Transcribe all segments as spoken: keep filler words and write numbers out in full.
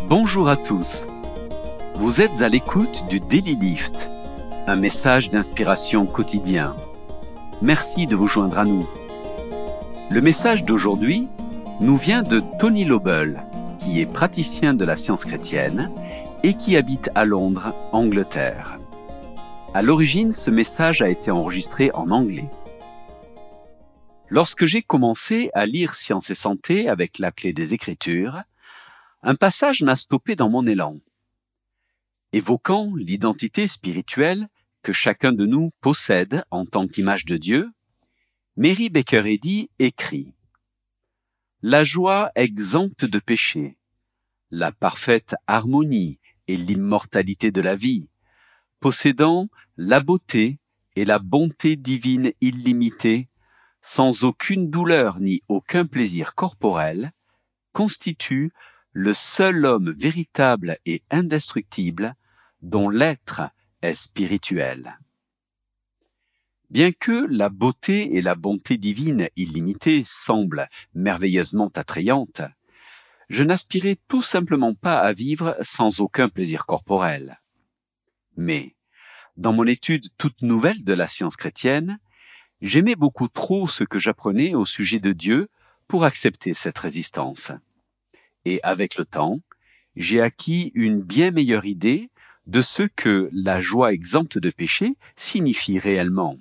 Bonjour à tous. Vous êtes à l'écoute du Daily Lift, un message d'inspiration quotidien. Merci de vous joindre à nous. Le message d'aujourd'hui nous vient de Tony Lobel, qui est praticien de la science chrétienne et qui habite à Londres, Angleterre. À l'origine, ce message a été enregistré en anglais. Lorsque j'ai commencé à lire Science et Santé avec la clé des Écritures, un passage m'a stoppé dans mon élan. Évoquant l'identité spirituelle que chacun de nous possède en tant qu'image de Dieu, Mary Baker Eddy écrit « La joie exempte de péché, la parfaite harmonie et l'immortalité de la vie, possédant la beauté et la bonté divine illimitée, sans aucune douleur ni aucun plaisir corporel, constitue le seul homme véritable et indestructible dont l'être est spirituel. » Bien que la beauté et la bonté divine illimitée semblent merveilleusement attrayantes, je n'aspirais tout simplement pas à vivre sans aucun plaisir corporel. Mais, dans mon étude toute nouvelle de la science chrétienne, j'aimais beaucoup trop ce que j'apprenais au sujet de Dieu pour accepter cette résistance. Et avec le temps, j'ai acquis une bien meilleure idée de ce que la joie exempte de péché signifie réellement.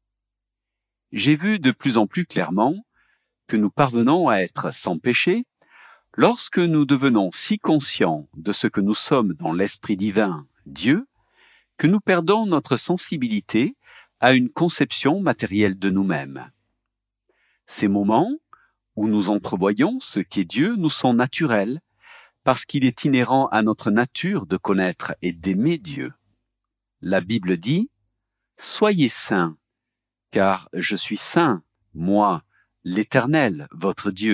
J'ai vu de plus en plus clairement que nous parvenons à être sans péché lorsque nous devenons si conscients de ce que nous sommes dans l'Esprit divin, Dieu, que nous perdons notre sensibilité à une conception matérielle de nous-mêmes. Ces moments où nous entrevoyons ce qu'est Dieu nous sont naturels, parce qu'il est inhérent à notre nature de connaître et d'aimer Dieu. La Bible dit « Soyez saints, car je suis saint, moi, l'Éternel, votre Dieu. »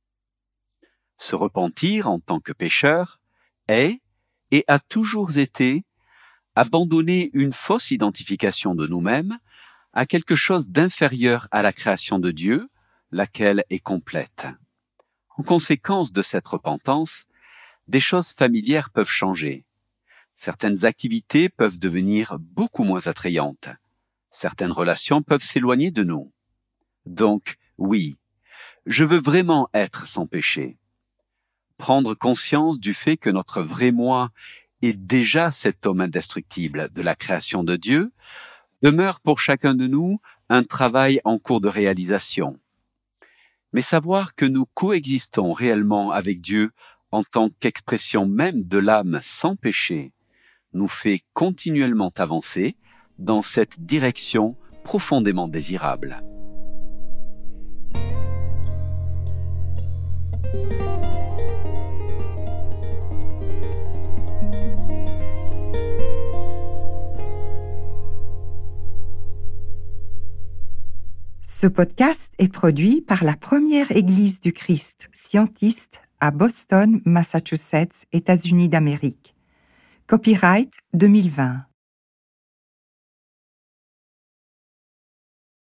Se repentir en tant que pécheur est et a toujours été abandonner une fausse identification de nous-mêmes à quelque chose d'inférieur à la création de Dieu, laquelle est complète. En conséquence de cette repentance, des choses familières peuvent changer. Certaines activités peuvent devenir beaucoup moins attrayantes. Certaines relations peuvent s'éloigner de nous. Donc, oui, je veux vraiment être sans péché. Prendre conscience du fait que notre vrai moi est déjà cet homme indestructible de la création de Dieu demeure pour chacun de nous un travail en cours de réalisation. Mais savoir que nous coexistons réellement avec Dieu en tant qu'expression même de l'âme sans péché nous fait continuellement avancer dans cette direction profondément désirable. Ce podcast est produit par la Première Église du Christ scientiste à Boston, Massachusetts, États-Unis d'Amérique. Copyright deux mille vingt.